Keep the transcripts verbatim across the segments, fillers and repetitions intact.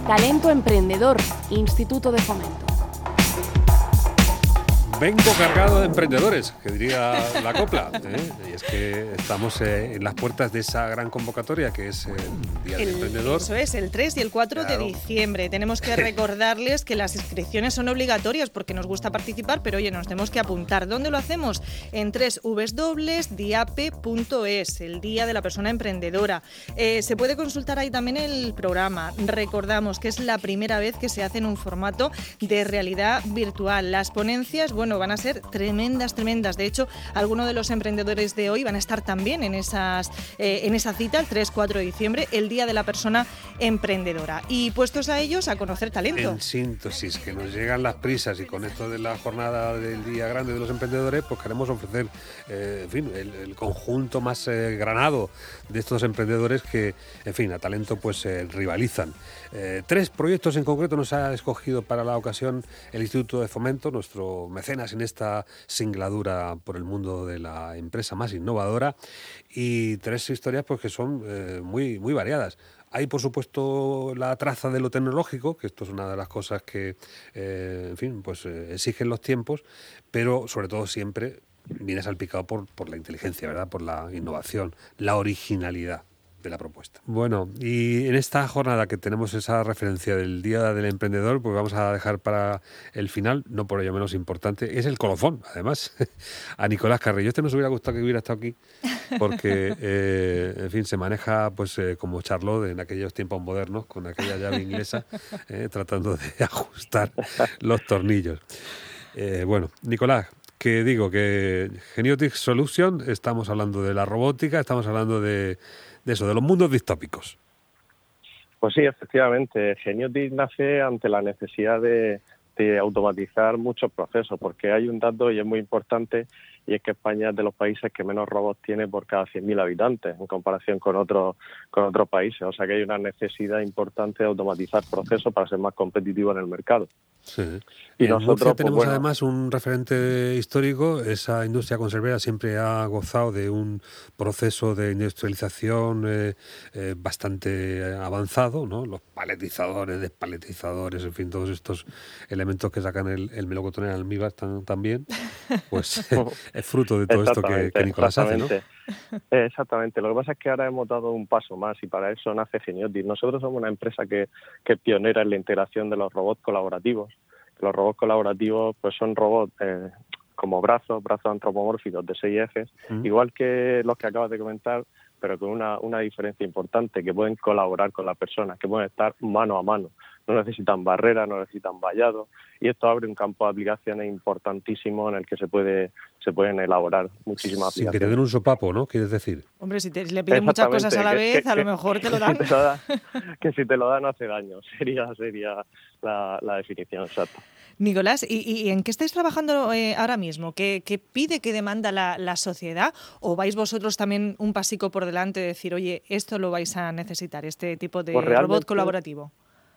Talento Emprendedor, Instituto de Fomento. Vengo cargado de emprendedores, que diría la copla, ¿eh? Y es que estamos eh, en las puertas de esa gran convocatoria que es el Día del El, Emprendedor. Eso es, el tres y el cuatro Claro. de diciembre. Tenemos que recordarles que las inscripciones son obligatorias porque nos gusta participar, pero oye, nos tenemos que apuntar. ¿Dónde lo hacemos? En doble u doble u doble u punto diape punto es, el Día de la Persona Emprendedora. Eh, se puede consultar ahí también el programa. Recordamos que es la primera vez que se hace en un formato de realidad virtual. Las ponencias, bueno, van a ser tremendas, tremendas. De hecho, algunos de los emprendedores de hoy van a estar también en, esas, eh, en esa cita, el tres cuatro de diciembre, el Día de la Persona Emprendedora. Y puestos a ellos, a conocer talento. En síntesis, que nos llegan las prisas y con esto de la jornada del Día Grande de los Emprendedores, pues queremos ofrecer eh, en fin, el, el conjunto más eh, granado de estos emprendedores que, en fin, a talento pues eh, rivalizan. Eh, tres proyectos en concreto nos ha escogido para la ocasión el Instituto de Fomento, nuestro mecenas en esta singladura por el mundo de la empresa más innovadora, y tres historias pues que son eh, muy, muy variadas. Hay, por supuesto, la traza de lo tecnológico, que esto es una de las cosas que, eh, en fin, pues eh, exigen los tiempos, pero sobre todo siempre viene salpicado por, por la inteligencia, ¿verdad? Por la innovación, la originalidad de la propuesta. Bueno, y en esta jornada que tenemos esa referencia del Día del Emprendedor, pues vamos a dejar para el final, no por ello menos importante, es el colofón, además, a Nicolás Carrillo. Este nos hubiera gustado que hubiera estado aquí, porque, eh, en fin, se maneja pues eh, como Charlot en aquellos tiempos modernos, con aquella llave inglesa, eh, tratando de ajustar los tornillos. Eh, bueno, Nicolás, que digo que Geniotic Solution, estamos hablando de la robótica, estamos hablando de de eso, de los mundos distópicos. Pues sí, efectivamente. Geniotic nace ante la necesidad de, de automatizar muchos procesos, porque hay un dato y es muy importante, y es que España es de los países que menos robots tiene por cada cien mil habitantes en comparación con otros con otros países. O sea que hay una necesidad importante de automatizar procesos para ser más competitivo en el mercado. Sí. Y en nosotros Murcia tenemos pues, bueno, además un referente histórico. Esa industria conservera siempre ha gozado de un proceso de industrialización eh, eh, bastante avanzado, ¿no? Los paletizadores, despaletizadores, en fin, todos estos elementos que sacan el, el melocotón en almíbar también, pues es fruto de todo esto que, que Nicolás hace, ¿no? Exactamente. Lo que pasa es que ahora hemos dado un paso más y para eso nace Geniotic. Nosotros somos una empresa que, que es pionera en la integración de los robots colaborativos. Los robots colaborativos pues son robots eh, como brazos, brazos antropomórficos de seis ejes, mm. igual que los que acabas de comentar, pero con una, una diferencia importante, que pueden colaborar con las personas, que pueden estar mano a mano. No necesitan barreras, no necesitan vallados, y esto abre un campo de aplicaciones importantísimo en el que se puede se pueden elaborar muchísimas Sin aplicaciones. que te den un sopapo, ¿no? ¿Quieres decir? Hombre, si, te, si le piden muchas cosas a la vez, que, a lo que, mejor te lo dan. Si te lo da, que si te lo dan hace daño, sería sería la, la definición exacta. Nicolás, ¿y, y en qué estáis trabajando eh, ahora mismo? ¿Qué, ¿Qué pide, qué demanda la, la sociedad? ¿O vais vosotros también un pasico por delante de decir, oye, esto lo vais a necesitar, este tipo de pues robot colaborativo?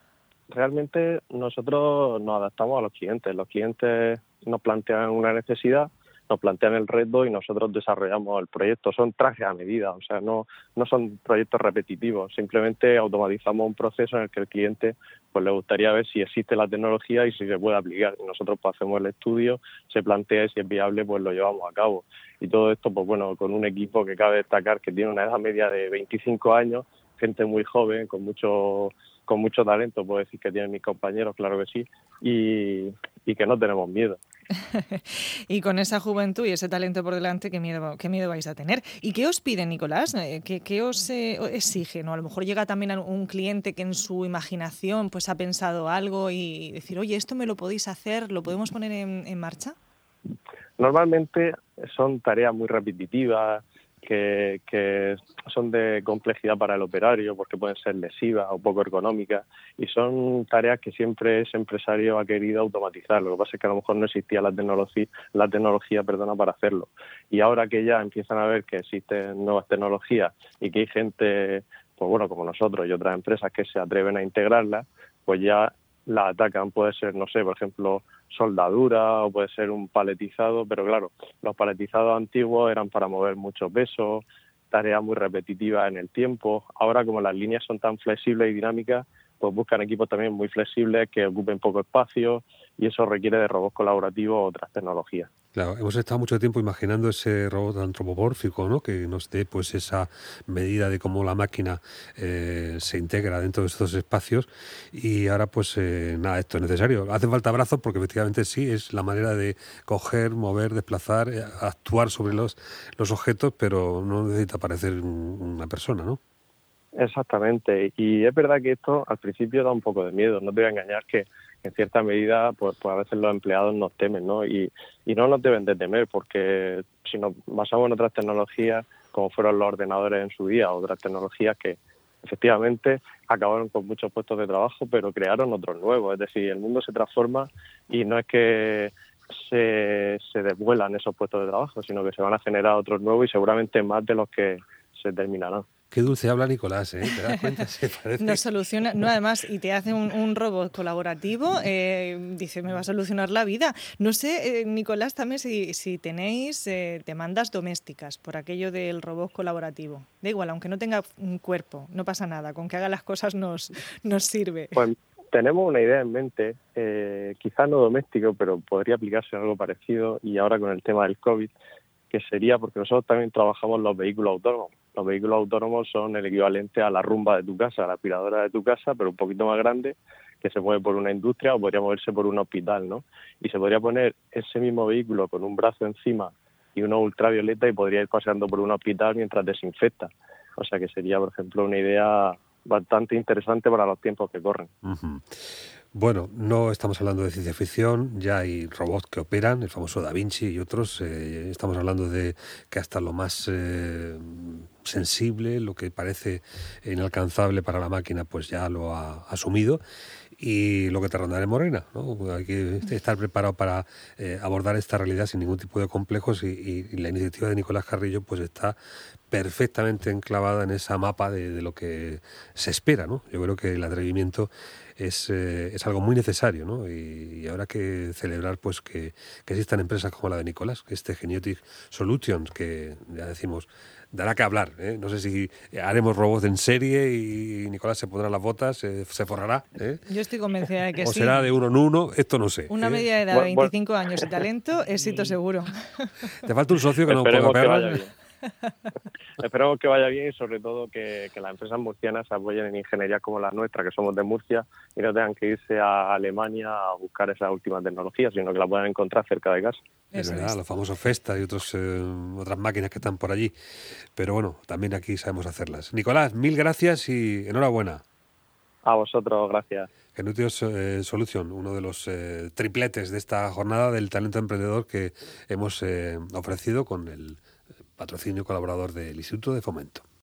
Realmente nosotros nos adaptamos a los clientes. Los clientes nos plantean una necesidad, nos plantean el reto y nosotros desarrollamos el proyecto. Son trajes a medida, o sea, no no son proyectos repetitivos. Simplemente automatizamos un proceso en el que el cliente pues le gustaría ver si existe la tecnología y si se puede aplicar. Y nosotros pues, hacemos el estudio, se plantea y si es viable, pues lo llevamos a cabo. Y todo esto, pues bueno, con un equipo que cabe destacar que tiene una edad media de veinticinco años, gente muy joven, con mucho con mucho talento, puedo decir que tienen mis compañeros, claro que sí, y, y que no tenemos miedo. Y con esa juventud y ese talento por delante, ¿qué miedo, qué miedo vais a tener? ¿Y qué os piden, Nicolás? ¿Qué, qué os eh, exigen? O a lo mejor llega también a un cliente que en su imaginación pues ha pensado algo y decir, oye, esto me lo podéis hacer, ¿lo podemos poner en, en marcha? Normalmente son tareas muy repetitivas, Que, que son de complejidad para el operario porque pueden ser lesivas o poco ergonómicas y son tareas que siempre ese empresario ha querido automatizar. Lo que pasa es que a lo mejor no existía la tecnología, la tecnología perdona, para hacerlo. Y ahora que ya empiezan a ver que existen nuevas tecnologías y que hay gente, pues bueno, como nosotros y otras empresas que se atreven a integrarlas, pues ya la atacan. Puede ser, no sé, por ejemplo, soldadura o puede ser un paletizado, pero claro, los paletizados antiguos eran para mover mucho peso, tareas muy repetitivas en el tiempo. Ahora, como las líneas son tan flexibles y dinámicas, pues buscan equipos también muy flexibles que ocupen poco espacio, y eso requiere de robots colaborativos o otras tecnologías. Claro, hemos estado mucho tiempo imaginando ese robot antropomórfico, ¿no? Que nos dé pues esa medida de cómo la máquina eh, se integra dentro de estos espacios, y ahora pues eh, nada, esto es necesario. Hacen falta brazos porque efectivamente sí, es la manera de coger, mover, desplazar, eh, actuar sobre los, los objetos, pero no necesita parecer un, una persona, ¿no? Exactamente, y es verdad que esto al principio da un poco de miedo, no te voy a engañar que en cierta medida pues, pues a veces los empleados nos temen, ¿no? Y, y no nos deben de temer, porque si nos basamos en otras tecnologías, como fueron los ordenadores en su día, otras tecnologías que efectivamente acabaron con muchos puestos de trabajo, pero crearon otros nuevos, es decir, el mundo se transforma y no es que se, se desvuelan esos puestos de trabajo, sino que se van a generar otros nuevos y seguramente más de los que se terminarán. Qué dulce habla Nicolás, ¿eh? ¿Te das cuenta? Se parece. Nos soluciona, no, además, y te hace un, un robot colaborativo, eh, dice, me va a solucionar la vida. No sé, eh, Nicolás, también si, si tenéis eh, demandas domésticas por aquello del robot colaborativo. Da igual, aunque no tenga un cuerpo, no pasa nada, con que haga las cosas nos, nos sirve. Pues tenemos una idea en mente, eh, quizás no doméstico, pero podría aplicarse a algo parecido, y ahora con el tema del COVID, que sería, porque nosotros también trabajamos los vehículos autónomos. Los vehículos autónomos son el equivalente a la rumba de tu casa, a la aspiradora de tu casa, pero un poquito más grande, que se mueve por una industria o podría moverse por un hospital, ¿no? Y se podría poner ese mismo vehículo con un brazo encima y una ultravioleta y podría ir paseando por un hospital mientras desinfecta. O sea que sería, por ejemplo, una idea bastante interesante para los tiempos que corren. Uh-huh. Bueno, no estamos hablando de ciencia ficción, ya hay robots que operan, el famoso Da Vinci y otros. Eh, estamos hablando de que hasta lo más eh, sensible, lo que parece inalcanzable para la máquina, pues ya lo ha asumido. Y lo que te rondará en Morena, ¿no? Hay que estar preparado para eh, abordar esta realidad sin ningún tipo de complejos, y, y, y la iniciativa de Nicolás Carrillo pues está perfectamente enclavada en esa mapa de, de lo que se espera, ¿no? Yo creo que el atrevimiento es, eh, es algo muy necesario, ¿no? Y, y habrá que celebrar pues que, que existan empresas como la de Nicolás, este Geniotic Solutions, que ya decimos, dará que hablar, ¿eh? No sé si haremos robots en serie y Nicolás se pondrá las botas, eh, se forrará, ¿eh? Yo estoy convencida de que o sí. O será de uno en uno, esto no sé. Una ¿eh? media de edad de veinticinco años y talento, éxito seguro. Te falta un socio que no Esperemos pueda que vaya perder. bien. Esperemos que vaya bien, y sobre todo que, que las empresas murcianas se apoyen en ingenierías como la nuestra, que somos de Murcia, y no tengan que irse a Alemania a buscar esas últimas tecnologías, sino que las puedan encontrar cerca de casa. Es Eso verdad, es. los famosos Festa y otros, eh, otras máquinas que están por allí. Pero bueno, también aquí sabemos hacerlas. Nicolás, mil gracias y enhorabuena. A vosotros, gracias. Geniotic eh, Solution, uno de los eh, tripletes de esta jornada del talento emprendedor que hemos eh, ofrecido con el patrocinio colaborador del Instituto de Fomento.